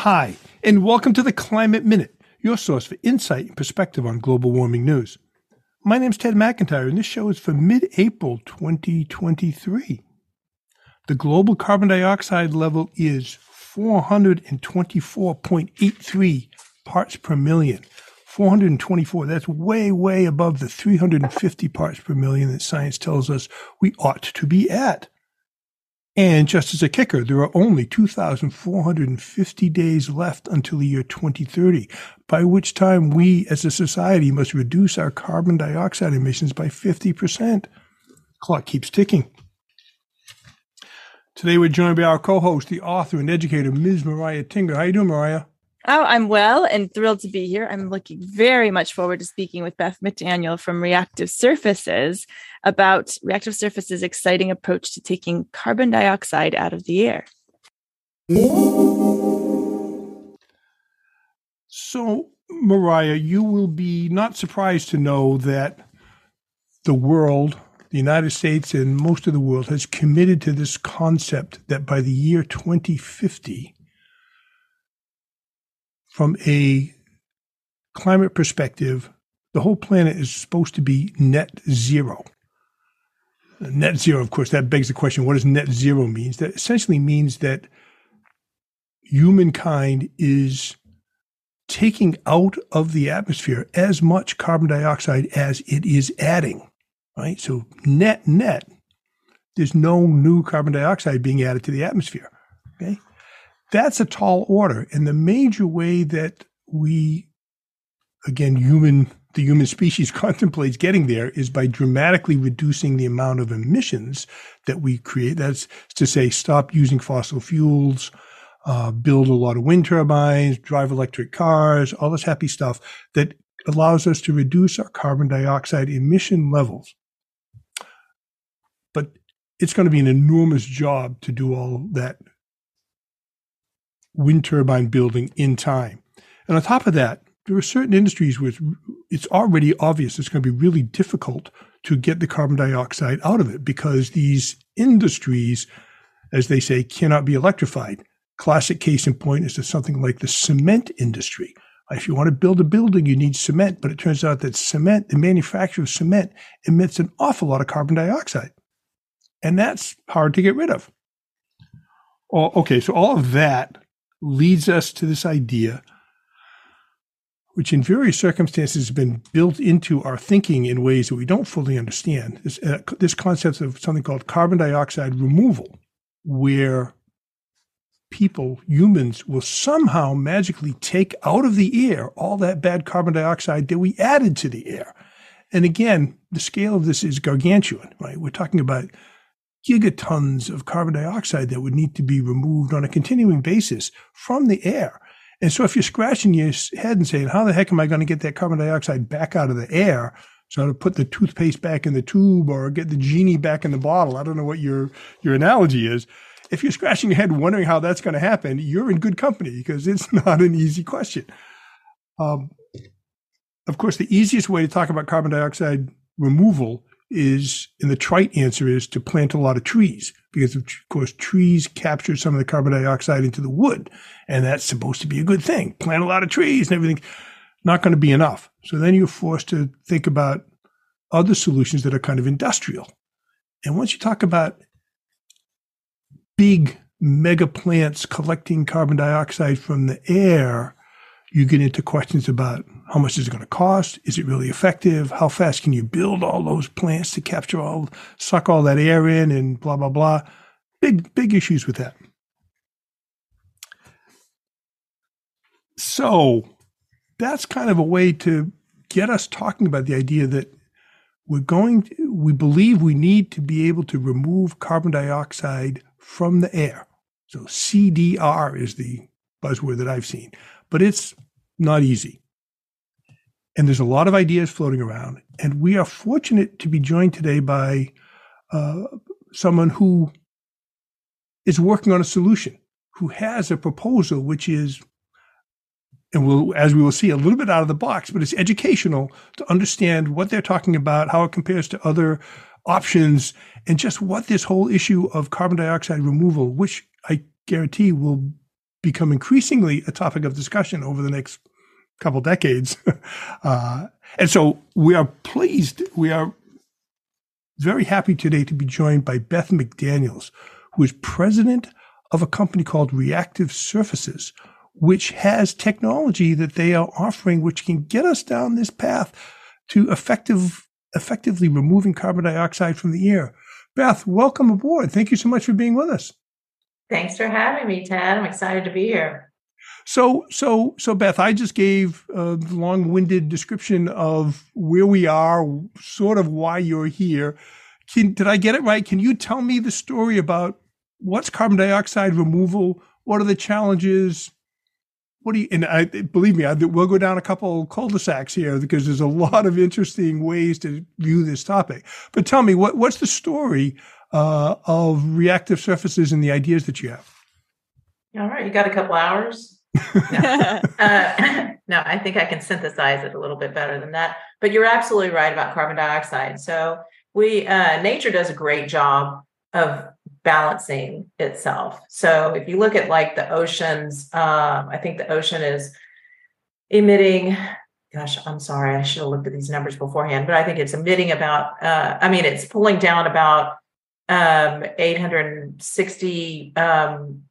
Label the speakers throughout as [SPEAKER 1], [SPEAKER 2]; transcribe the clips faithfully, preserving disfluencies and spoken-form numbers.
[SPEAKER 1] Hi, and welcome to the Climate Minute, your source for insight and perspective on global warming news. My name is Ted McIntyre, and this show is for mid-April twenty twenty-three. The global carbon dioxide level is four hundred twenty-four point eight three parts per million. four hundred twenty-four, that's way, way above the three hundred fifty parts per million that science tells us we ought to be at. And just as a kicker, there are only two thousand four hundred fifty days left until the year twenty thirty, by which time we as a society must reduce our carbon dioxide emissions by fifty percent. Clock keeps ticking. Today we're joined by our co-host, the author and educator, Miz Mariah Tinger. How you doing, Mariah?
[SPEAKER 2] Oh, I'm well and thrilled to be here. I'm looking very much forward to speaking with Beth McDaniel from Reactive Surfaces about Reactive Surfaces' exciting approach to taking carbon dioxide out of the air.
[SPEAKER 1] So, Mariah, you will be not surprised to know that the world, the United States and most of the world, has committed to this concept that by the year twenty fifty, from a climate perspective, the whole planet is supposed to be net zero. Net zero, of course, that begs the question, what does net zero mean? That essentially means that humankind is taking out of the atmosphere as much carbon dioxide as it is adding, right? So net, net, there's no new carbon dioxide being added to the atmosphere, okay? That's a tall order. And the major way that we, again, human, the human species contemplates getting there is by dramatically reducing the amount of emissions that we create. That's to say, stop using fossil fuels, uh, build a lot of wind turbines, drive electric cars, all this happy stuff that allows us to reduce our carbon dioxide emission levels. But it's going to be an enormous job to do all that wind turbine building in time. And on top of that, there are certain industries where it's, it's already obvious it's going to be really difficult to get the carbon dioxide out of it because these industries, as they say, cannot be electrified. Classic case in point is to something like the cement industry. If you want to build a building, you need cement, but it turns out that cement, the manufacture of cement, emits an awful lot of carbon dioxide. And that's hard to get rid of. Oh, okay, so all of that leads us to this idea, which in various circumstances has been built into our thinking in ways that we don't fully understand. This, uh, this concept of something called carbon dioxide removal, where people, humans, will somehow magically take out of the air all that bad carbon dioxide that we added to the air. And again, the scale of this is gargantuan, right? We're talking about gigatons of carbon dioxide that would need to be removed on a continuing basis from the air. And so if you're scratching your head and saying, how the heck am I going to get that carbon dioxide back out of the air? So to put the toothpaste back in the tube or get the genie back in the bottle. I don't know what your, your analogy is. If you're scratching your head wondering how that's going to happen, you're in good company because it's not an easy question. Um, of course, the easiest way to talk about carbon dioxide removal is, and the trite answer is to plant a lot of trees, because of course trees capture some of the carbon dioxide into the wood, and that's supposed to be a good thing. Plant a lot of trees and everything. Not going to be enough. So then you're forced to think about other solutions that are kind of industrial. And once you talk about big mega plants collecting carbon dioxide from the air, you get into questions about how much is it going to cost? Is it really effective? How fast can you build all those plants to capture all, suck all that air in and blah, blah, blah. Big, big issues with that. So that's kind of a way to get us talking about the idea that we're going to, we believe we need to be able to remove carbon dioxide from the air. So C D R is the buzzword that I've seen, but it's not easy. And there's a lot of ideas floating around. And we are fortunate to be joined today by uh, someone who is working on a solution, who has a proposal which is, and we'll, as we will see, a little bit out of the box, but it's educational to understand what they're talking about, how it compares to other options, and just what this whole issue of carbon dioxide removal, which I guarantee will become increasingly a topic of discussion over the next couple decades. uh, and so we are pleased, we are very happy today to be joined by Beth McDaniels, who is president of a company called Reactive Surfaces, which has technology that they are offering, which can get us down this path to effective, effectively removing carbon dioxide from the air. Beth, welcome aboard. Thank you so much for being with us.
[SPEAKER 3] Thanks for having me, Ted. I'm excited to be here.
[SPEAKER 1] So, so, so, Beth, I just gave a long-winded description of where we are, sort of why you're here. Can, did I get it right? Can you tell me the story about what's carbon dioxide removal? What are the challenges? What do you, and I, believe me, I, we'll go down a couple cul-de-sacs here because there's a lot of interesting ways to view this topic. But tell me, what, what's the story uh, of Reactive Surfaces and the ideas that you have?
[SPEAKER 3] All right. You got a couple hours? No. uh, no, I think I can synthesize it a little bit better than that. But you're absolutely right about carbon dioxide. So we, uh, nature does a great job of balancing itself. So if you look at like the oceans, um, I think the ocean is emitting, gosh, I'm sorry, I should have looked at these numbers beforehand, but I think it's emitting about, uh, I mean, it's pulling down about um, eight hundred sixty um,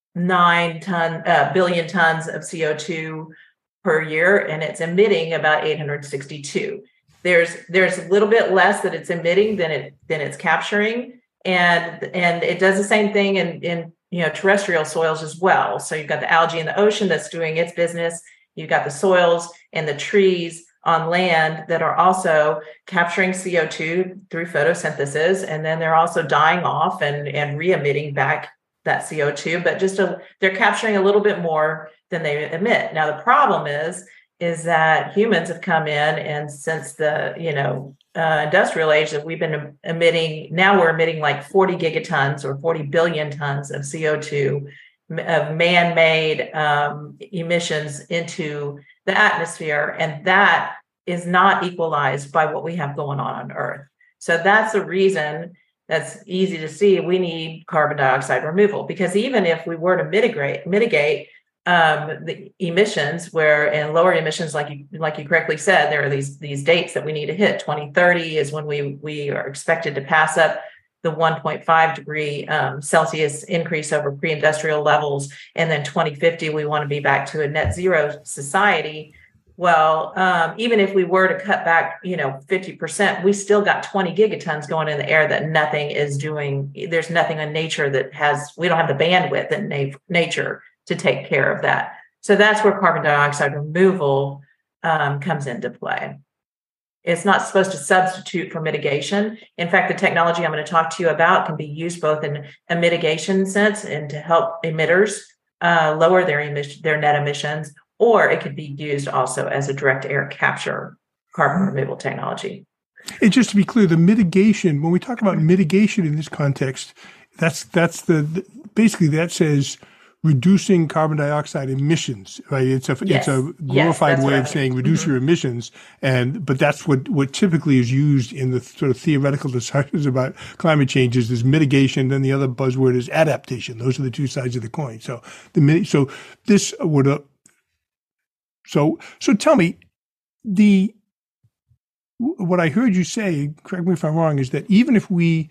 [SPEAKER 3] nine ton, uh, billion tons of C O two per year, and it's emitting about eight hundred sixty-two. There's there's a little bit less that it's emitting than it than it's capturing. And and it does the same thing in, in you know terrestrial soils as well. So you've got the algae in the ocean that's doing its business. You've got the soils and the trees on land that are also capturing C O two through photosynthesis, and then they're also dying off and, and re-emitting back that C O two. But just a, they're capturing a little bit more than they emit. Now the problem is is that humans have come in, and since the you know Uh, industrial age that we've been emitting, now we're emitting like forty gigatons or forty billion tons of C O two of man-made um, emissions into the atmosphere. And that is not equalized by what we have going on on Earth. So that's the reason that's easy to see we need carbon dioxide removal, because even if we were to mitigate, mitigate um, the emissions, where and lower emissions, like you like you correctly said, there are these these dates that we need to hit. twenty thirty is when we we are expected to pass up the one point five degree um, Celsius increase over pre-industrial levels, and then twenty fifty we want to be back to a net zero society. Well, um, even if we were to cut back, you know, fifty percent, we still got twenty gigatons going in the air that nothing is doing. There's nothing in nature that has. We don't have the bandwidth in na- nature to take care of that. So that's where carbon dioxide removal um, comes into play. It's not supposed to substitute for mitigation. In fact, the technology I'm going to talk to you about can be used both in a mitigation sense and to help emitters uh, lower their emission, their net emissions, or it could be used also as a direct air capture carbon removal technology.
[SPEAKER 1] And just to be clear, the mitigation, when we talk about mitigation in this context, that's that's the, the basically that says reducing carbon dioxide emissions, right? It's a
[SPEAKER 3] yes.
[SPEAKER 1] it's a glorified
[SPEAKER 3] yes,
[SPEAKER 1] way
[SPEAKER 3] right.
[SPEAKER 1] of saying reduce mm-hmm. your emissions, and but that's what what typically is used in the sort of theoretical discussions about climate change is this mitigation. Then the other buzzword is adaptation. Those are the two sides of the coin. So the so this would uh, so so tell me the what I heard you say. Correct me if I'm wrong. Is that even if we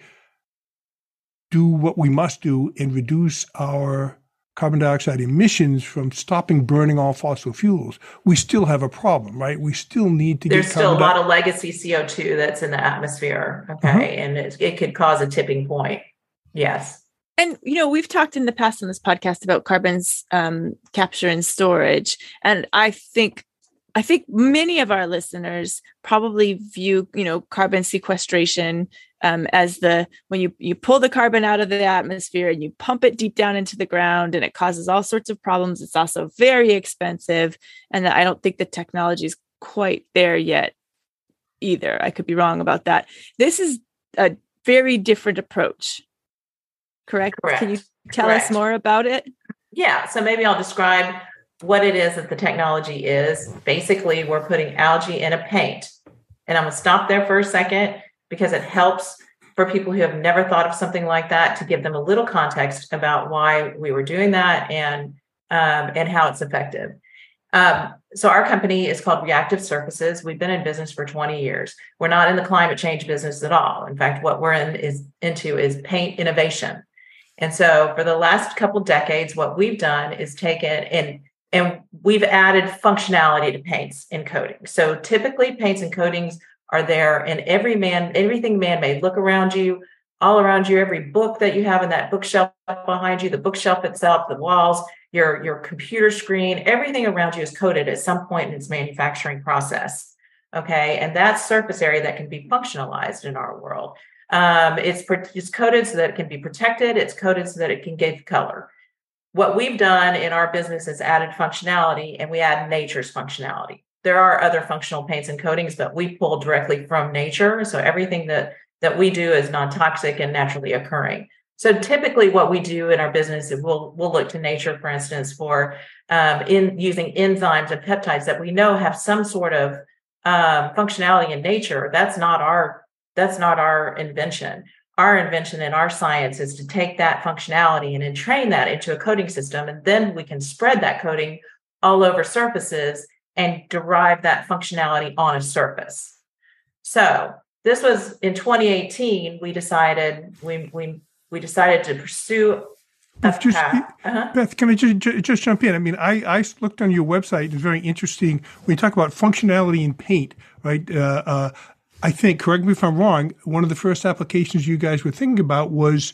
[SPEAKER 1] do what we must do and reduce our carbon dioxide emissions from stopping burning all fossil fuels, we still have a problem, right? We still need to
[SPEAKER 3] There's
[SPEAKER 1] get
[SPEAKER 3] still a lot
[SPEAKER 1] di-
[SPEAKER 3] of legacy C O two that's in the atmosphere, okay?
[SPEAKER 1] Uh-huh.
[SPEAKER 3] And it, it could cause a tipping point. Yes.
[SPEAKER 2] And, you know, we've talked in the past on this podcast about carbon's um, capture and storage. And I think I think many of our listeners probably view, you know, carbon sequestration um, as the, when you, you pull the carbon out of the atmosphere and you pump it deep down into the ground, and it causes all sorts of problems. It's also very expensive. And I don't think the technology is quite there yet either. I could be wrong about that. This is a very different approach. Correct?
[SPEAKER 3] Correct.
[SPEAKER 2] Can you tell
[SPEAKER 3] Correct.
[SPEAKER 2] us more about it?
[SPEAKER 3] Yeah. So maybe I'll describe what it is that the technology is. Basically, we're putting algae in a paint. And I'm going to stop there for a second because it helps for people who have never thought of something like that to give them a little context about why we were doing that and um, and how it's effective. Um, so our company is called Reactive Surfaces. We've been in business for twenty years. We're not in the climate change business at all. In fact, what we're in is into is paint innovation. And so for the last couple decades, what we've done is taken and and we've added functionality to paints and coatings. So typically paints and coatings are there in every man, everything man-made. Look around you, all around you, every book that you have in that bookshelf behind you, the bookshelf itself, the walls, your, your computer screen, everything around you is coated at some point in its manufacturing process. Okay. And that's surface area that can be functionalized in our world. Um, it's, it's coated so that it can be protected. It's coated so that it can give color. What we've done in our business is added functionality, and we add nature's functionality. There are other functional paints and coatings, but we pull directly from nature. So everything that, that we do is non-toxic and naturally occurring. So typically what we do in our business is we'll, we'll look to nature, for instance, for um, in using enzymes and peptides that we know have some sort of um, functionality in nature. That's not our, that's not our invention. Our invention and our science is to take that functionality and entrain that into a coating system. And then we can spread that coating all over surfaces and derive that functionality on a surface. So this was in twenty eighteen, we decided we we we decided to pursue
[SPEAKER 1] Beth, just, uh-huh. Beth, can I just, just jump in? I mean, I, I looked on your website. It's very interesting when you talk about functionality in paint, right? Uh, uh, I think, correct me if I'm wrong, one of the first applications you guys were thinking about was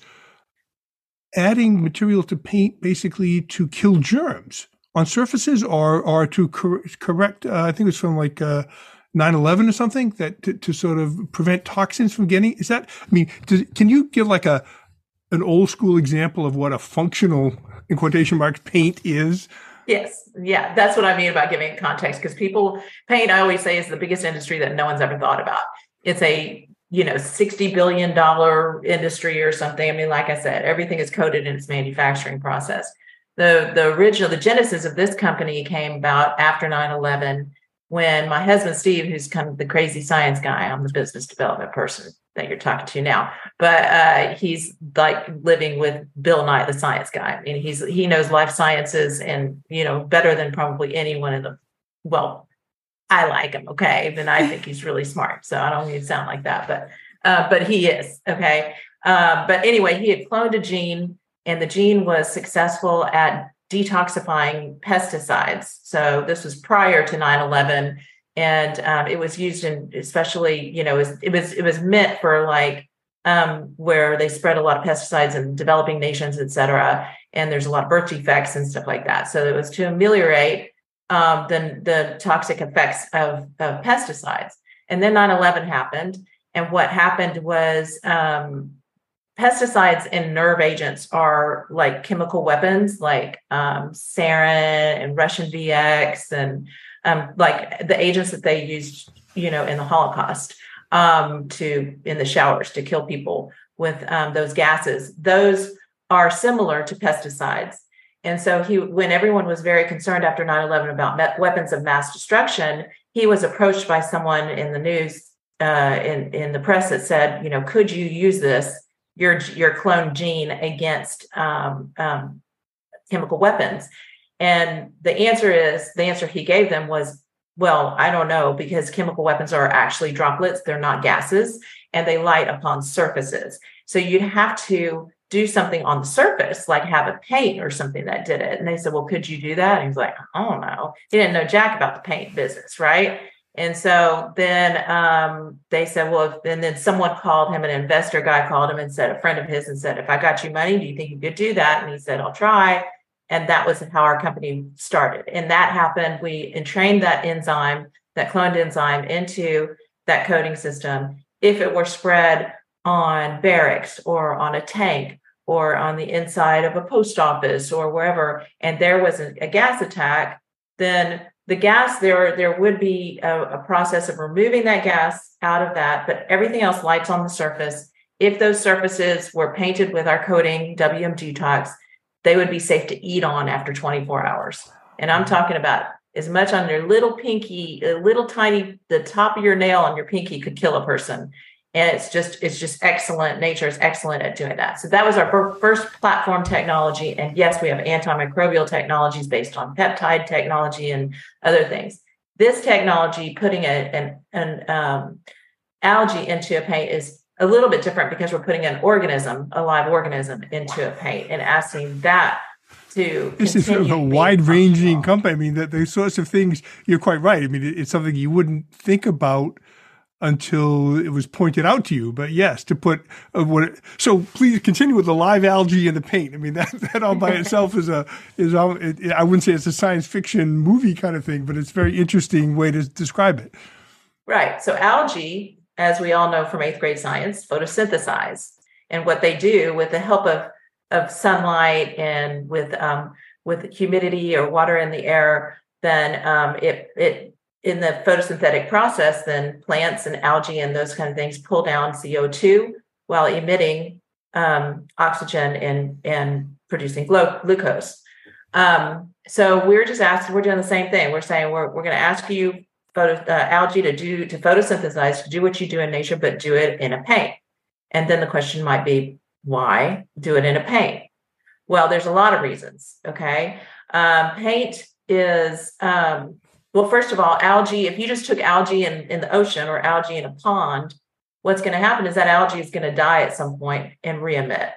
[SPEAKER 1] adding material to paint basically to kill germs on surfaces or or to cor- correct, uh, I think it was from like uh, nine eleven or something, that to, to sort of prevent toxins from getting, is that, I mean, does, can you give like a an old school example of what a functional, in quotation marks, paint is?
[SPEAKER 3] Yes. Yeah. That's what I mean about giving context, because people, paint, I always say, is the biggest industry that no one's ever thought about. It's a, you know, sixty billion dollars industry or something. I mean, like I said, everything is coded in its manufacturing process. The, the original, the genesis of this company came about after nine eleven, when my husband, Steve, who's kind of the crazy science guy, I'm the business development person that you're talking to now, but uh, he's like living with Bill Nye, the science guy. I mean, he's, he knows life sciences and, you know, better than probably anyone in the, well, I like him. Okay. Then I think he's really smart. So I don't need to sound like that, but, uh, but he is. Okay. Uh, but anyway, he had cloned a gene, and the gene was successful at detoxifying pesticides. So this was prior to nine eleven. And um, it was used in, especially, you know, it was, it was, it was meant for like um, where they spread a lot of pesticides in developing nations, et cetera. And there's a lot of birth defects and stuff like that. So it was to ameliorate um, the, the toxic effects of, of pesticides. And then nine eleven happened. And what happened was um, pesticides and nerve agents are like chemical weapons, like um, sarin and Russian V X and Um, like the agents that they used, you know, in the Holocaust um, to in the showers to kill people with um, those gases. Those are similar to pesticides. And so he, when everyone was very concerned after nine eleven about me- weapons of mass destruction, he was approached by someone in the news, uh, in, in the press that said, you know, could you use this, your, your cloned gene against um, um, chemical weapons? And the answer is, the answer he gave them was, well, I don't know, because chemical weapons are actually droplets. They're not gases, and they light upon surfaces. So you'd have to do something on the surface, like have a paint or something that did it. And they said, well, could you do that? And he's like, I don't know. He didn't know jack about the paint business, right? And so then um, they said, well, if, and then someone called him, an investor guy called him and said, a friend of his, and said, if I got you money, do you think you could do that? And he said, I'll try. And that was how our company started. And that happened. We entrained that enzyme, that cloned enzyme, into that coating system. If it were spread on barracks or on a tank or on the inside of a post office or wherever, and there was a, a gas attack, then the gas, there, there would be a, a process of removing that gas out of that, but everything else lights on the surface. If those surfaces were painted with our coating, W M Detox, they would be safe to eat on after twenty-four hours. And I'm talking about as much on your little pinky, a little tiny, the top of your nail on your pinky could kill a person. And it's just, it's just excellent. Nature is excellent at doing that. So that was our first platform technology. And yes, we have antimicrobial technologies based on peptide technology and other things. This technology, putting a, an, an um, algae into a paint is a little bit different because we're putting an organism, a live organism, into a paint and asking that to
[SPEAKER 1] This is a wide-ranging company. I mean, the, the sorts of things, you're quite right. I mean, it, it's something you wouldn't think about until it was pointed out to you. But yes, to put uh, what. It, so please continue with the live algae in the paint. I mean, that, that all by itself is a is. A, it, I wouldn't say it's a science fiction movie kind of thing, but it's a very interesting way to describe it.
[SPEAKER 3] Right. So algae, as we all know from eighth grade science, photosynthesize, and what they do with the help of of sunlight and with um, with humidity or water in the air, then um, it it. in the photosynthetic process, then plants and algae and those kind of things pull down C O two while emitting um, oxygen and, and producing glu- glucose. Um, so we're just asking, we're doing the same thing. We're saying we're we're going to ask you photo, uh, algae to do to photosynthesize, to do what you do in nature, but do it in a paint. And then the question might be, why do it in a paint? Well, there's a lot of reasons. Okay, um, paint is um, Well, first of all, algae, if you just took algae in, in the ocean or algae in a pond, what's going to happen is that algae is going to die at some point and re-emit,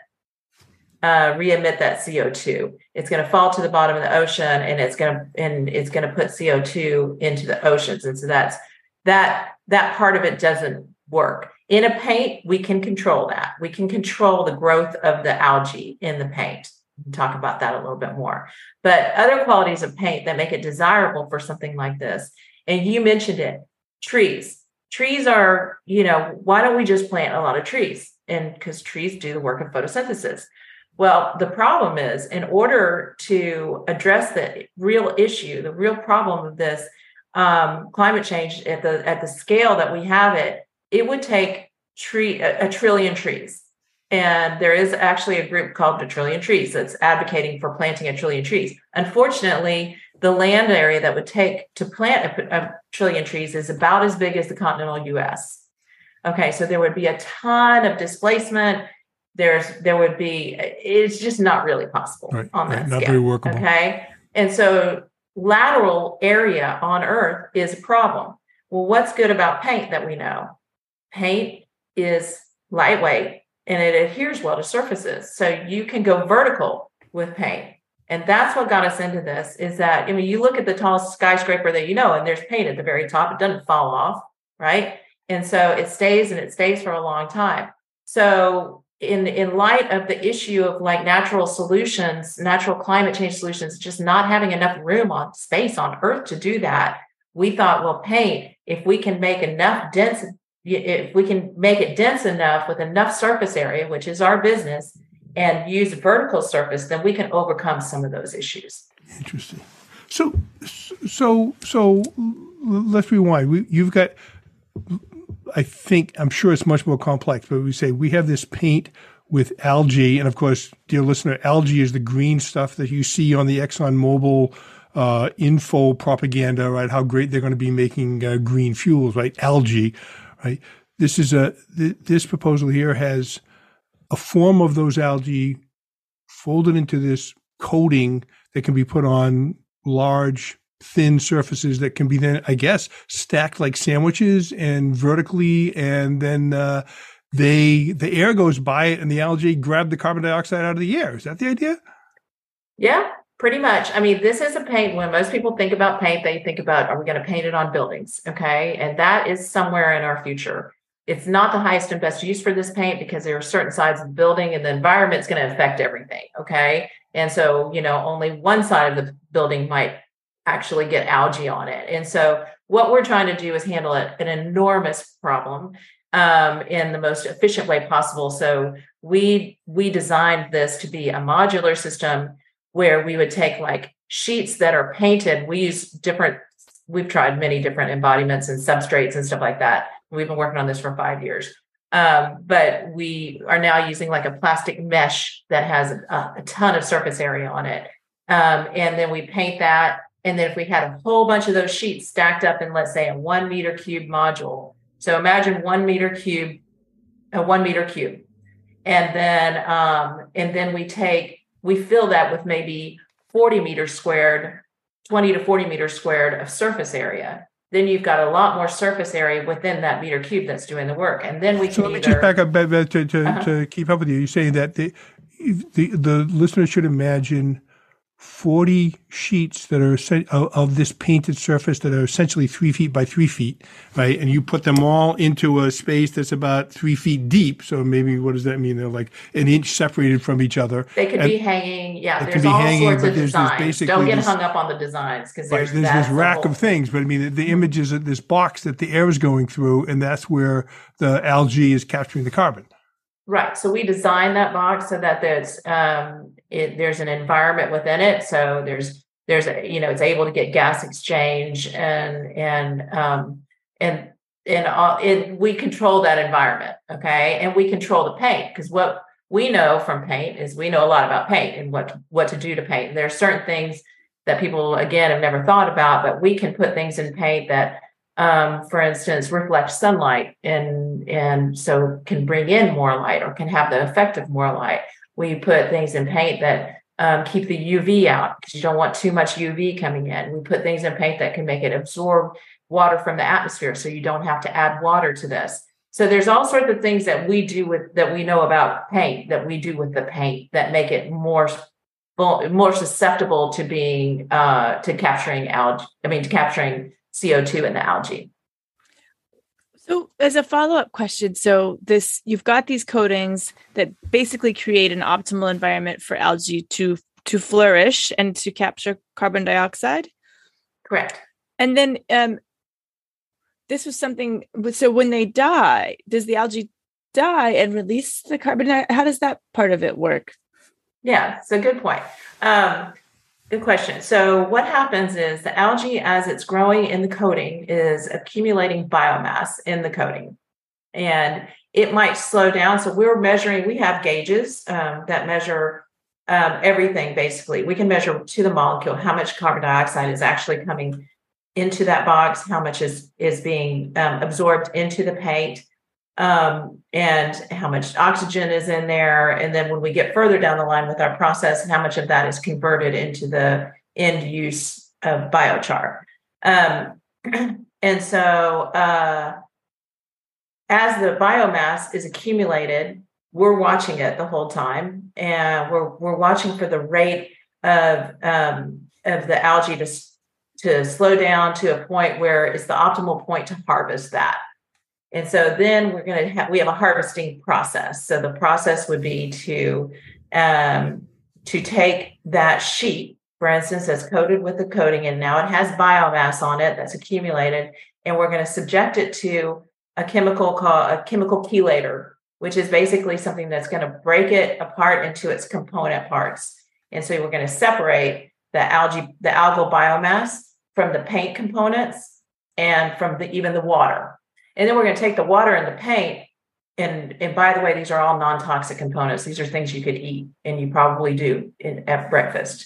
[SPEAKER 3] uh, re-emit that C O two. It's going to fall to the bottom of the ocean and it's going to and it's going to put C O two into the oceans. And so that's that that part of it doesn't work. In a paint, we can control that. We can control the growth of the algae in the paint. We'll talk about that a little bit more. But other qualities of paint that make it desirable for something like this, and you mentioned it, trees. Trees are, you know, why don't we just plant a lot of trees? And because trees do the work of photosynthesis. Well, the problem is, in order to address the real issue, the real problem of this um, climate change at the at the scale that we have it, it would take tree a, a trillion trees. And there is actually a group called A Trillion Trees that's advocating for planting a trillion trees. Unfortunately, the land area that would take to plant a, a trillion trees is about as big as the continental U S. Okay, so there would be a ton of displacement. There's there would be, it's just not really possible
[SPEAKER 1] right,
[SPEAKER 3] on that
[SPEAKER 1] right,
[SPEAKER 3] scale.
[SPEAKER 1] Not very workable.
[SPEAKER 3] Okay, and so lateral area on Earth is a problem. Well, what's good about paint that we know? Paint is lightweight and it adheres well to surfaces. So you can go vertical with paint. And that's what got us into this, is that, I mean, you look at the tallest skyscraper that you know, and there's paint at the very top. It doesn't fall off, right? And so it stays and it stays for a long time. So in, in light of the issue of like natural solutions, natural climate change solutions, just not having enough room on space on Earth to do that, we thought, well, paint, if we can make enough dense, if we can make it dense enough with enough surface area, which is our business, and use vertical surface, then we can overcome some of those issues.
[SPEAKER 1] Interesting. So, so, so let's rewind. We, you've got, I think, I'm sure it's much more complex, but we say we have this paint with algae. And of course, dear listener, algae is the green stuff that you see on the ExxonMobil uh, info propaganda, right? How great they're going to be making uh, green fuels, right? Algae, right? This is a, th- this proposal here has a form of those algae folded into this coating that can be put on large, thin surfaces that can be then, I guess, stacked like sandwiches and vertically, and then uh, they the air goes by it and the algae grab the carbon dioxide out of the air. Is that the idea?
[SPEAKER 3] Yeah, pretty much. I mean, this is a paint. When most people think about paint, they think about, are we going to paint it on buildings? Okay. And that is somewhere in our future. It's not the highest and best use for this paint because there are certain sides of the building and the environment's going to affect everything. Okay. And so, you know, only one side of the building might actually get algae on it. And so what we're trying to do is handle it, an enormous problem um, in the most efficient way possible. So we, we designed this to be a modular system where we would take like sheets that are painted. We use different, we've tried many different embodiments and substrates and stuff like that. We've been working on this for five years. Um, but we are now using like a plastic mesh that has a, a ton of surface area on it. Um, and then we paint that. And then if we had a whole bunch of those sheets stacked up in, let's say, a one meter cube module. So imagine one meter cube a one meter cube. And then, um, and then we take, we fill that with maybe forty meters squared, twenty to forty meters squared of surface area. Then you've got a lot more surface area within that meter cube that's doing the work. And then we can
[SPEAKER 1] So let me
[SPEAKER 3] either,
[SPEAKER 1] just back up to, to,
[SPEAKER 3] uh-huh.
[SPEAKER 1] to keep up with you. You're saying that the, the, the listener should imagine forty sheets that are of, of this painted surface that are essentially three feet by three feet, right? And you put them all into a space that's about three feet deep. So maybe what does that mean? They're like an inch separated from each other.
[SPEAKER 3] They could
[SPEAKER 1] and
[SPEAKER 3] be hanging. Yeah,
[SPEAKER 1] they
[SPEAKER 3] there's
[SPEAKER 1] could be
[SPEAKER 3] all
[SPEAKER 1] hanging,
[SPEAKER 3] sorts
[SPEAKER 1] but
[SPEAKER 3] of
[SPEAKER 1] there's, there's
[SPEAKER 3] designs.
[SPEAKER 1] basically
[SPEAKER 3] Don't get
[SPEAKER 1] this,
[SPEAKER 3] hung up on the designs because
[SPEAKER 1] right,
[SPEAKER 3] there's,
[SPEAKER 1] there's
[SPEAKER 3] that's
[SPEAKER 1] this
[SPEAKER 3] the
[SPEAKER 1] rack
[SPEAKER 3] whole-
[SPEAKER 1] of things. But I mean, the, the image is this box that the air is going through, and that's where the algae is capturing the carbon.
[SPEAKER 3] Right. So we designed that box so that there's um, it, there's an environment within it. So there's there's a, you know, it's able to get gas exchange and and um, and and all, it, we control that environment. Okay, and we control the paint because what we know from paint is we know a lot about paint and what what to do to paint. There are certain things that people again have never thought about, but we can put things in paint that. Um, for instance, reflect sunlight and and so can bring in more light or can have the effect of more light. We put things in paint that um, keep the U V out because you don't want too much U V coming in. We put things in paint that can make it absorb water from the atmosphere so you don't have to add water to this. So there's all sorts of things that we do with that we know about paint that we do with the paint that make it more more susceptible to being uh, to capturing algae. I mean, to capturing C O two in the algae.
[SPEAKER 2] So as a follow-up question, so this, you've got these coatings that basically create an optimal environment for algae to, to flourish and to capture carbon dioxide?
[SPEAKER 3] Correct.
[SPEAKER 2] And then um, this was something, so when they die, does the algae die and release the carbon dioxide? How does that part of it work?
[SPEAKER 3] Yeah, it's a good point. Um, Good question. So what happens is the algae, as it's growing in the coating, is accumulating biomass in the coating. And it might slow down. So we're measuring, we have gauges um, that measure um, everything, basically. We can measure to the molecule how much carbon dioxide is actually coming into that box, how much is, is being um, absorbed into the paint, um, and how much oxygen is in there. And then when we get further down the line with our process, how much of that is converted into the end use of biochar. Um, and so uh, as the biomass is accumulated, we're watching it the whole time. And we're we're watching for the rate of, um, of the algae to, to slow down to a point where it's the optimal point to harvest that. And so then we're going to have, we have a harvesting process. So the process would be to, um, to take that sheet, for instance, that's coated with the coating, and now it has biomass on it that's accumulated. And we're going to subject it to a chemical called a chemical chelator, which is basically something that's going to break it apart into its component parts. And so we're going to separate the algae, the algal biomass from the paint components and from the, even the water. And then we're going to take the water and the paint. And, and by the way, these are all non-toxic components. These are things you could eat, and you probably do in, at breakfast.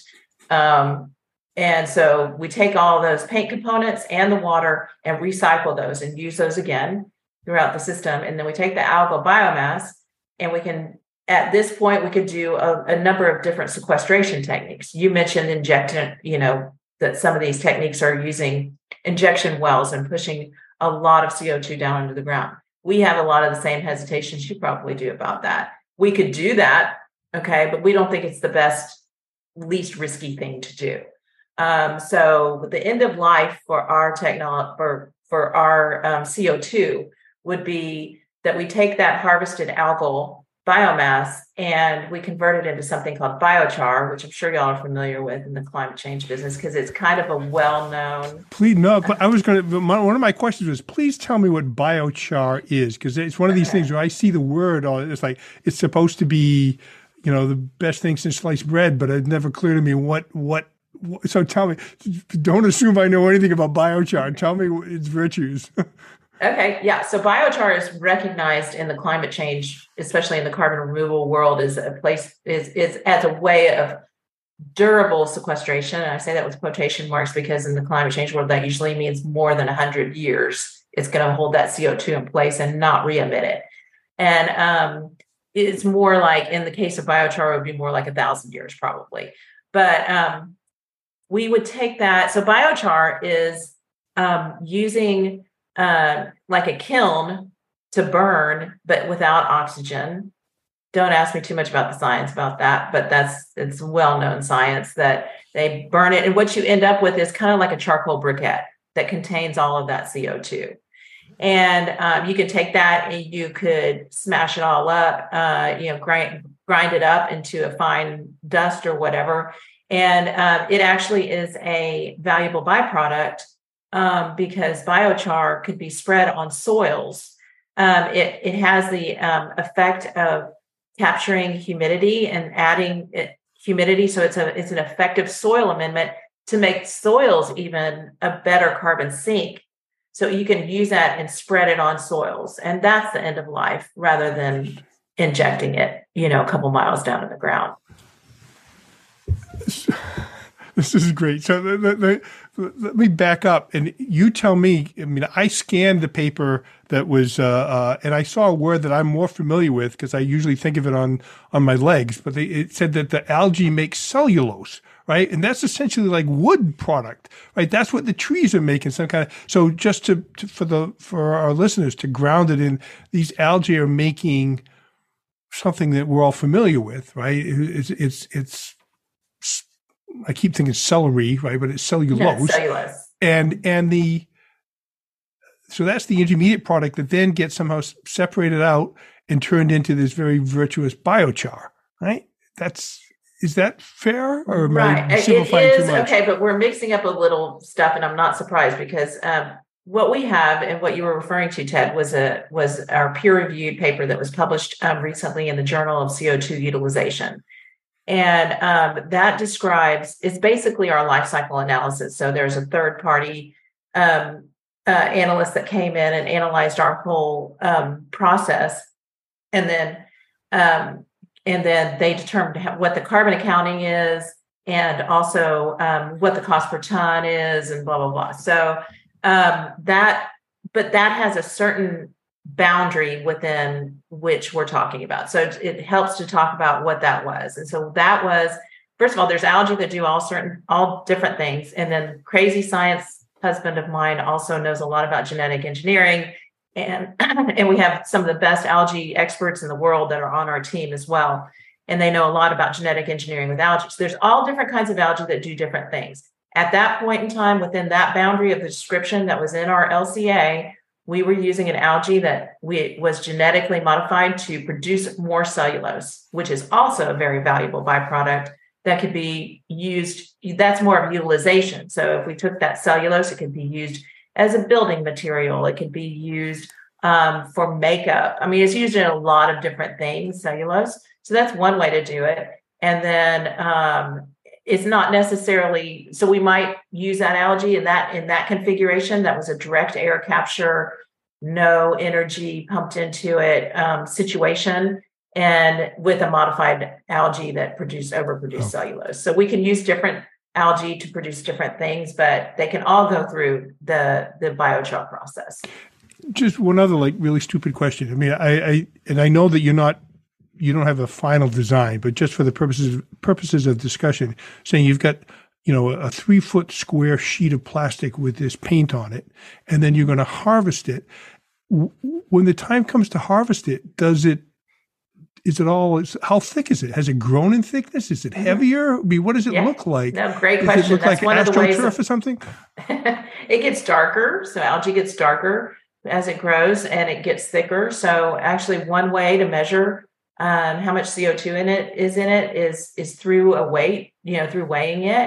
[SPEAKER 3] Um, and so we take all those paint components and the water and recycle those and use those again throughout the system. And then we take the algal biomass, and we can, at this point, we could do a, a number of different sequestration techniques. You mentioned injection, you know, that some of these techniques are using injection wells and pushing a lot of C O two down into the ground. We have a lot of the same hesitations you probably do about that. We could do that, okay, but we don't think it's the best, least risky thing to do. Um, so the end of life for our technology, for, for our um, C O two would be that we take that harvested algal biomass and we convert it into something called biochar, which I'm sure y'all are familiar with in the climate change business because it's kind of a well-known.
[SPEAKER 1] Please, no, I was going to, one of my questions was, please tell me what biochar is, because it's one of these okay. things where I see the word, it's like, it's supposed to be, you know, the best thing since sliced bread, but it's never clear to me what, what, what so tell me, don't assume I know anything about biochar. Tell me its virtues.
[SPEAKER 3] Okay, yeah. So biochar is recognized in the climate change, especially in the carbon removal world, as a place is is as a way of durable sequestration. And I say that with quotation marks because in the climate change world, that usually means more than one hundred years. It's going to hold that C O two in place and not re-emit it. And um, it's more like, in the case of biochar, it would be more like a thousand years probably. But um, we would take that. So biochar is um, using uh, like a kiln to burn, but without oxygen. Don't ask me too much about the science about that, but that's, it's well-known science that they burn it. And what you end up with is kind of like a charcoal briquette that contains all of that C O two. And um, you could take that and you could smash it all up, uh, you know, grind, grind it up into a fine dust or whatever. And uh, it actually is a valuable byproduct um, because biochar could be spread on soils. Um, it, it has the um, effect of capturing humidity and adding it, humidity. So it's a it's an effective soil amendment to make soils even a better carbon sink. So you can use that and spread it on soils. And that's the end of life rather than injecting it, you know, a couple miles down in the ground.
[SPEAKER 1] This is great. So let, let, let me back up and you tell me, I mean, I scanned the paper that was, uh, uh, and I saw a word that I'm more familiar with because I usually think of it on, on my legs, but they, it said that the algae makes cellulose, right? And that's essentially like wood product, right? That's what the trees are making, some kind of, so just to, to for the, for our listeners to ground it in, these algae are making something that we're all familiar with, right? It's, it's, it's, I keep thinking celery, right? But it's cellulose.
[SPEAKER 3] Yeah, cellulose.
[SPEAKER 1] And, and the, so that's the intermediate product that then gets somehow separated out and turned into this very virtuous biochar, right? That's, is that fair? Or am
[SPEAKER 3] right.
[SPEAKER 1] I simplifying
[SPEAKER 3] it is,
[SPEAKER 1] too much?
[SPEAKER 3] Okay, but we're mixing up a little stuff and I'm not surprised because um, what we have and what you were referring to, Ted, was a was our peer-reviewed paper that was published um, recently in the Journal of C O two Utilization. And um, that describes, it's basically our life cycle analysis. So there's a third party um, uh, analyst that came in and analyzed our whole um, process. And then, um, and then they determined what the carbon accounting is and also um, what the cost per ton is and blah, blah, blah. So um, that, but that has a certain boundary within which we're talking about. So it, it helps to talk about what that was. And so that was, first of all, there's algae that do all certain, all different things. And then crazy science husband of mine also knows a lot about genetic engineering. And, and we have some of the best algae experts in the world that are on our team as well. And they know a lot about genetic engineering with algae. So there's all different kinds of algae that do different things. At that point in time, within that boundary of the description that was in our L C A, we were using an algae that we, was genetically modified to produce more cellulose, which is also a very valuable byproduct that could be used. That's more of utilization. So if we took that cellulose, it could be used as a building material. It could be used um, for makeup. I mean, it's used in a lot of different things, cellulose. So that's one way to do it. And then um, it's not necessarily, so we might use that algae in that in that configuration that was a direct air capture, no energy pumped into it um, situation, and with a modified algae that produced overproduced oh. cellulose. So we can use different algae to produce different things, but they can all go through the the biochar process.
[SPEAKER 1] Just one other like really stupid question. I mean, I, I and I know that you're not. You don't have a final design, but just for the purposes purposes of discussion, saying you've got, you know, a three foot square sheet of plastic with this paint on it, and then you're going to harvest it. When the time comes to harvest it, does it, is it all, is, how thick is it? Has it grown in thickness? Is it heavier? I mean, what does it yeah. look like?
[SPEAKER 3] No, great
[SPEAKER 1] does
[SPEAKER 3] question.
[SPEAKER 1] Does it look
[SPEAKER 3] That's
[SPEAKER 1] like
[SPEAKER 3] one of the ways
[SPEAKER 1] AstroTurf or something?
[SPEAKER 3] It gets darker. So algae gets darker as it grows and it gets thicker. So actually one way to measure Um, how much C O two in it is in it is is through a weight, you know, through weighing it.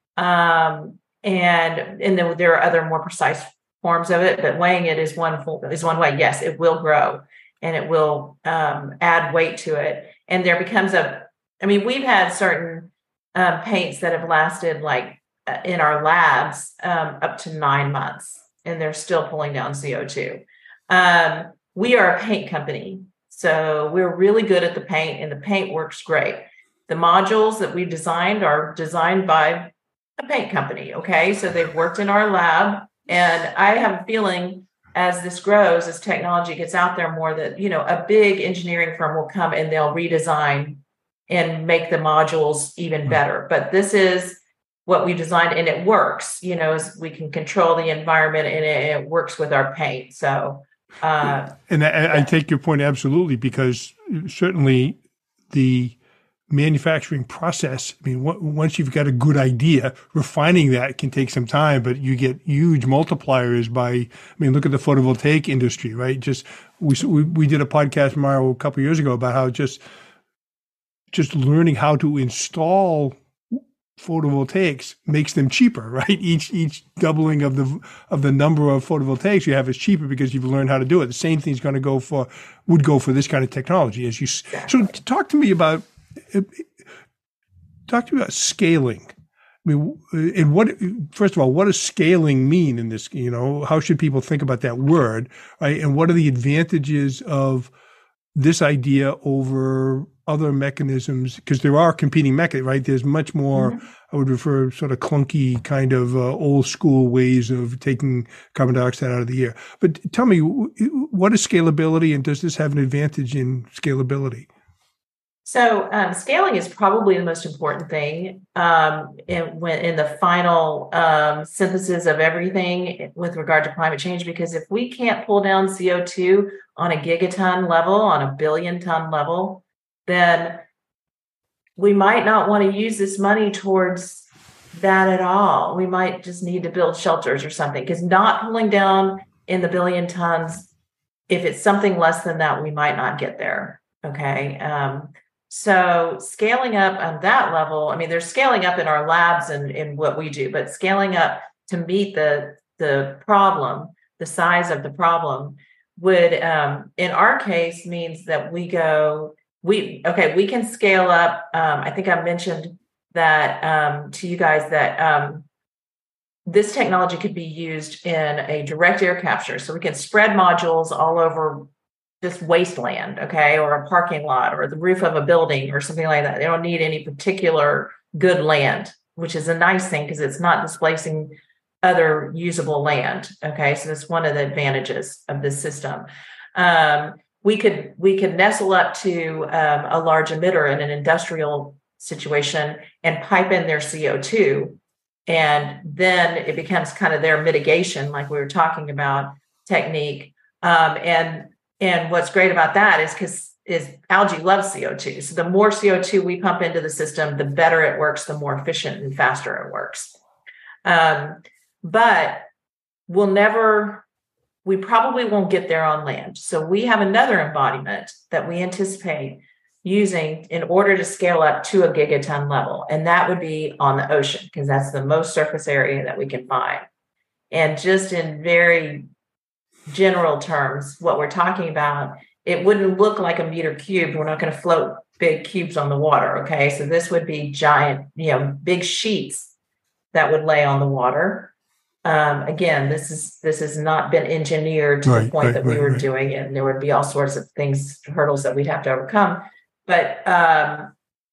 [SPEAKER 3] Um, and and then there are other more precise forms of it, but weighing it is one is one way. Yes, it will grow and it will um, add weight to it. And there becomes a, I mean, we've had certain um, paints that have lasted like uh, in our labs um, up to nine months and they're still pulling down C O two. Um, we are a paint company. So we're really good at the paint and the paint works great. The modules that we designed are designed by a paint company. Okay. So they've worked in our lab and I have a feeling as this grows, as technology gets out there more, that, you know, a big engineering firm will come and they'll redesign and make the modules even better. But this is what we designed, and it works, you know, as we can control the environment, and it, it works with our paint. So, uh,
[SPEAKER 1] and I, I take your point absolutely, because certainly the manufacturing process, I mean, w- once you've got a good idea, refining that can take some time, but you get huge multipliers by, I mean, look at the photovoltaic industry, right? Just, we, we, we did a podcast, Mario, a couple of years ago about how just, just learning how to install photovoltaics makes them cheaper, right? Each each doubling of the of the number of photovoltaics you have is cheaper because you've learned how to do it. The same thing's going to go for would go for this kind of technology. As you so, talk to me about talk to me about scaling. I mean, and what first of all, what does scaling mean in this? You know, how should people think about that word, right? And what are the advantages of this idea over other mechanisms? Because there are competing mechanisms, right? There's much more, mm-hmm. I would refer sort of clunky kind of uh, old school ways of taking carbon dioxide out of the air. But tell me, what is scalability, and does this have an advantage in scalability?
[SPEAKER 3] So um, scaling is probably the most important thing um, in, when, in the final um, synthesis of everything with regard to climate change, because if we can't pull down C O two on a gigaton level, on a billion ton level, then we might not want to use this money towards that at all. We might just need to build shelters or something, because not pulling down in the billion tons, if it's something less than that, we might not get there. Okay. Um, so scaling up on that level, I mean, there's scaling up in our labs and in what we do, but scaling up to meet the, the problem, the size of the problem would, um, in our case, means that we go, we, okay, we can scale up. Um, I think I mentioned that um, to you guys that um, this technology could be used in a direct air capture. So we can spread modules all over this wasteland, okay, or a parking lot or the roof of a building or something like that. They don't need any particular good land, which is a nice thing because it's not displacing other usable land. Okay, so that's one of the advantages of this system. Um, we could we could nestle up to um, a large emitter in an industrial situation and pipe in their C O two, and then it becomes kind of their mitigation, like we were talking about, technique. Um, and and what's great about that is because is algae loves C O two. So the more C O two we pump into the system, the better it works, the more efficient and faster it works. Um, but we'll never, we probably won't get there on land. So we have another embodiment that we anticipate using in order to scale up to a gigaton level. And that would be on the ocean, because that's the most surface area that we can find. And just in very general terms, what we're talking about, it wouldn't look like a meter cubed. We're not going to float big cubes on the water. Okay. So this would be giant, you know, big sheets that would lay on the water. Um, again, this is, this has not been engineered to
[SPEAKER 1] right,
[SPEAKER 3] the point
[SPEAKER 1] right,
[SPEAKER 3] that we
[SPEAKER 1] right,
[SPEAKER 3] were
[SPEAKER 1] right.
[SPEAKER 3] doing it. And there would be all sorts of things, hurdles that we'd have to overcome. But um,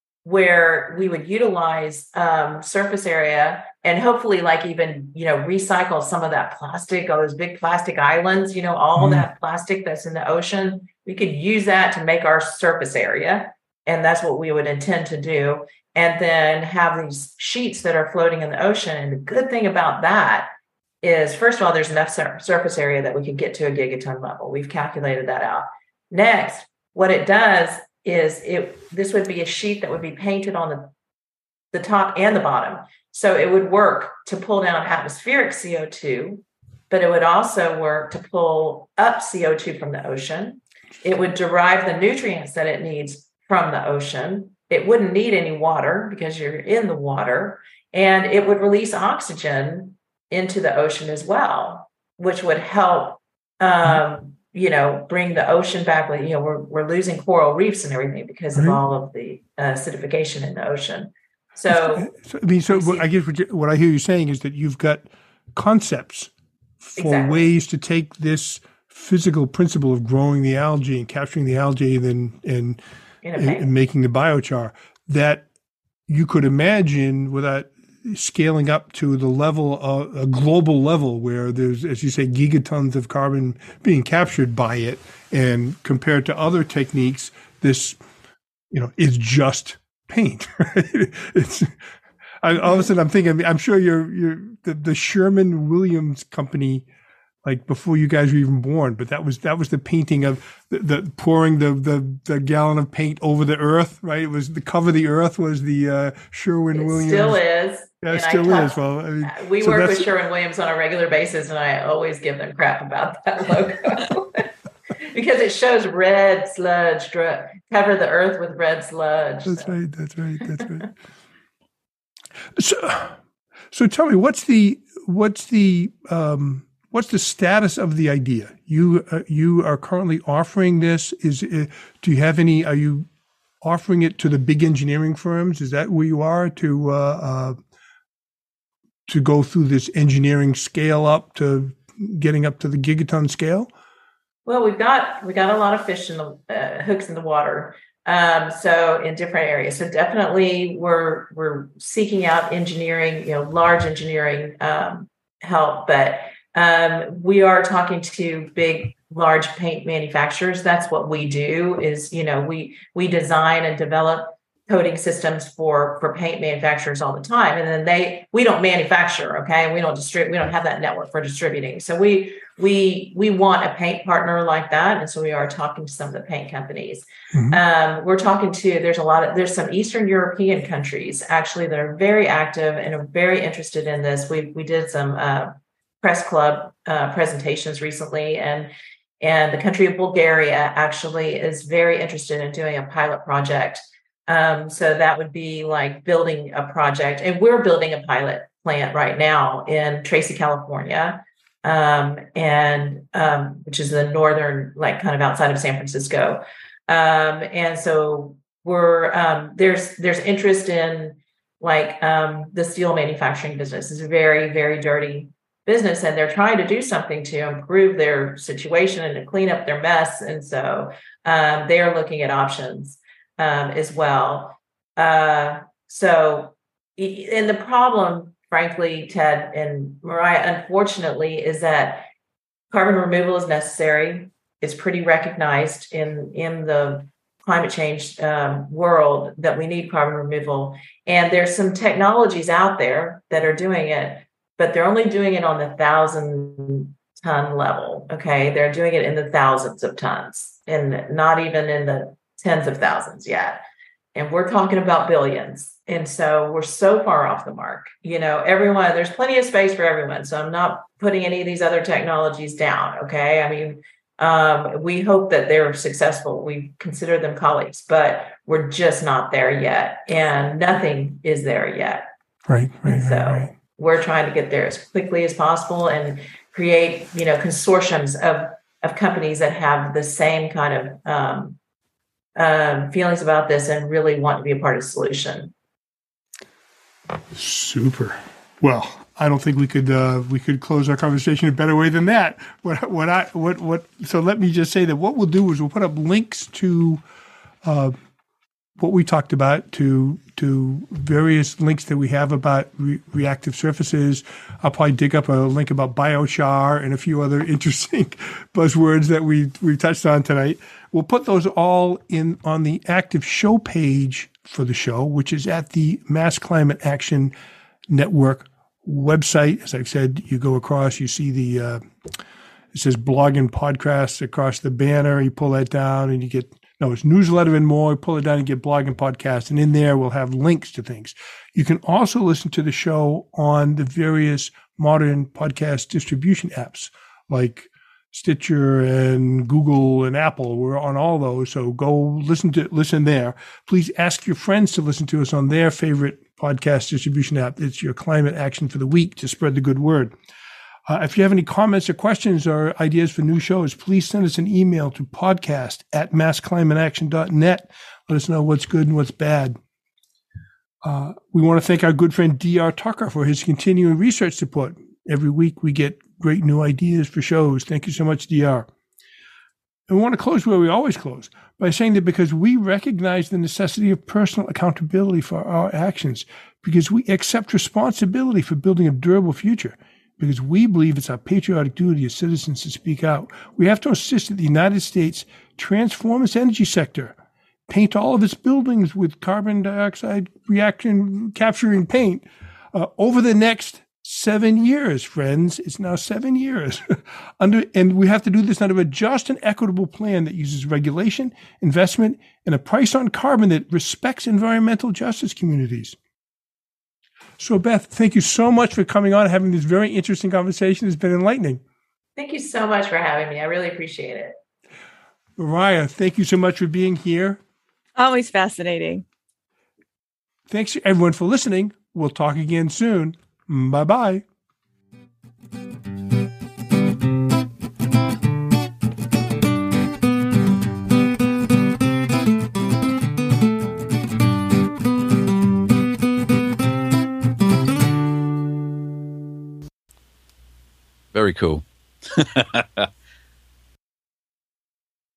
[SPEAKER 3] where we would utilize um, surface area and hopefully like even, you know, recycle some of that plastic, all those big plastic islands, you know, all mm. that plastic that's in the ocean, we could use that to make our surface area. And that's what we would intend to do. And then have these sheets that are floating in the ocean. And the good thing about that is, first of all, there's enough sur- surface area that we could get to a gigaton level. We've calculated that out. Next, what it does is it this would be a sheet that would be painted on the, the top and the bottom. So it would work to pull down atmospheric C O two, but it would also work to pull up C O two from the ocean. It would derive the nutrients that it needs from the ocean. It wouldn't need any water because you're in the water, and it would release oxygen into the ocean as well, which would help, um, you know, bring the ocean back. You know, we're we're losing coral reefs and everything because of all of the uh, acidification in the ocean. So,
[SPEAKER 1] so I mean, so what, I guess what, you, what I hear you saying is that you've got concepts for
[SPEAKER 3] exactly.
[SPEAKER 1] ways to take this physical principle of growing the algae and capturing the algae, and then and, and, and making the biochar that you could imagine without scaling up to the level, of, a global level where there's, as you say, gigatons of carbon being captured by it. And compared to other techniques, this, you know, is just paint. Right? It's, I, all of a sudden I'm thinking, I'm sure you're, you're the, the Sherwin-Williams company, like before you guys were even born, but that was that was the painting of the, the pouring the, the the gallon of paint over the earth, right? It was the cover of the earth was the uh, Sherwin-Williams.
[SPEAKER 3] Still is.
[SPEAKER 1] Yeah, it still is. Well, I mean,
[SPEAKER 3] we
[SPEAKER 1] so
[SPEAKER 3] work with Sherwin-Williams on a regular basis, and I always give them crap about that logo because it shows red sludge dr- cover the earth with red sludge.
[SPEAKER 1] That's
[SPEAKER 3] so.
[SPEAKER 1] right. That's right. That's right. so, so tell me, what's the what's the um, What's the status of the idea? You uh, you are currently offering this. Is uh, do you have any? Are you offering it to the big engineering firms? Is that where you are to uh, uh, to go through this engineering scale up to getting up to the gigaton scale?
[SPEAKER 3] Well, we've got we got a lot of fish in the uh, hooks in the water. Um, so in different areas. So definitely we're we're seeking out engineering, you know, large engineering um, help, but. Um, we are talking to big, large paint manufacturers. That's what we do is, you know, we, we design and develop coating systems for, for paint manufacturers all the time. And then they, we don't manufacture. Okay. We don't distribute, we don't have that network for distributing. So we, we, we want a paint partner like that. And so we are talking to some of the paint companies. Mm-hmm. Um, we're talking to, there's a lot of, there's some Eastern European countries actually that are very active and are very interested in this. We, we did some, uh, press club uh, presentations recently, and and the country of Bulgaria actually is very interested in doing a pilot project. Um, so that would be like building a project, and we're building a pilot plant right now in Tracy, California, um, and um, which is the northern, like kind of outside of San Francisco. Um, and so we're um, there's there's interest in like um, the steel manufacturing business is a very very dirty business, and they're trying to do something to improve their situation and to clean up their mess. And so um, they are looking at options um, as well. Uh, so, and the problem, frankly, Ted and Mariah, unfortunately, is that carbon removal is necessary. It's pretty recognized in, in the climate change um, world that we need carbon removal. And there's some technologies out there that are doing it, but they're only doing it on the thousand ton level. Okay. They're doing it in the thousands of tons and not even in the tens of thousands yet. And we're talking about billions. And so we're so far off the mark. You know, everyone, there's plenty of space for everyone. So I'm not putting any of these other technologies down. Okay. I mean, um, we hope that they're successful. We consider them colleagues, but we're just not there yet. And nothing is there yet.
[SPEAKER 1] Right. Right.
[SPEAKER 3] And so
[SPEAKER 1] right, right.
[SPEAKER 3] we're trying to get there as quickly as possible and create, you know, consortiums of, of companies that have the same kind of um, um, feelings about this and really want to be a part of the solution.
[SPEAKER 1] Super. Well, I don't think we could uh, we could close our conversation a better way than that. What what I what what? So let me just say that what we'll do is we'll put up links to uh, what we talked about, to to various links that we have about re- reactive surfaces. I'll probably dig up a link about biochar and a few other interesting buzzwords that we we touched on tonight. We'll put those all in on the active show page for the show, which is at the Mass Climate Action Network website. As I've said, you go across, you see the, uh, it says blog and podcasts across the banner. You pull that down and you get, no, it's newsletter and more. You pull it down and get blog and podcast. And in there, we'll have links to things. You can also listen to the show on the various modern podcast distribution apps like Stitcher and Google and Apple. We're on all those. So go listen to, listen there. Please ask your friends to listen to us on their favorite podcast distribution app. It's your climate action for the week to spread the good word. Uh, if you have any comments or questions or ideas for new shows, please send us an email to podcast at mass climate action dot net. Let us know what's good and what's bad. Uh, we want to thank our good friend D R Tucker for his continuing research support. Every week we get great new ideas for shows. Thank you so much, D R. And we want to close where we always close, by saying that because we recognize the necessity of personal accountability for our actions, because we accept responsibility for building a durable future, because we believe it's our patriotic duty as citizens to speak out, we have to insist that the United States transform its energy sector, paint all of its buildings with carbon dioxide reaction capturing paint uh, over the next seven years, friends. It's now seven years. under, and we have to do this under a just and equitable plan that uses regulation, investment, and a price on carbon that respects environmental justice communities. So, Beth, thank you so much for coming on and having this very interesting conversation. It's been enlightening.
[SPEAKER 3] Thank you so much for having me. I really appreciate it.
[SPEAKER 1] Mariah, thank you so much for being here.
[SPEAKER 2] Always fascinating.
[SPEAKER 1] Thanks everyone for listening. We'll talk again soon. Bye-bye.
[SPEAKER 4] Very cool.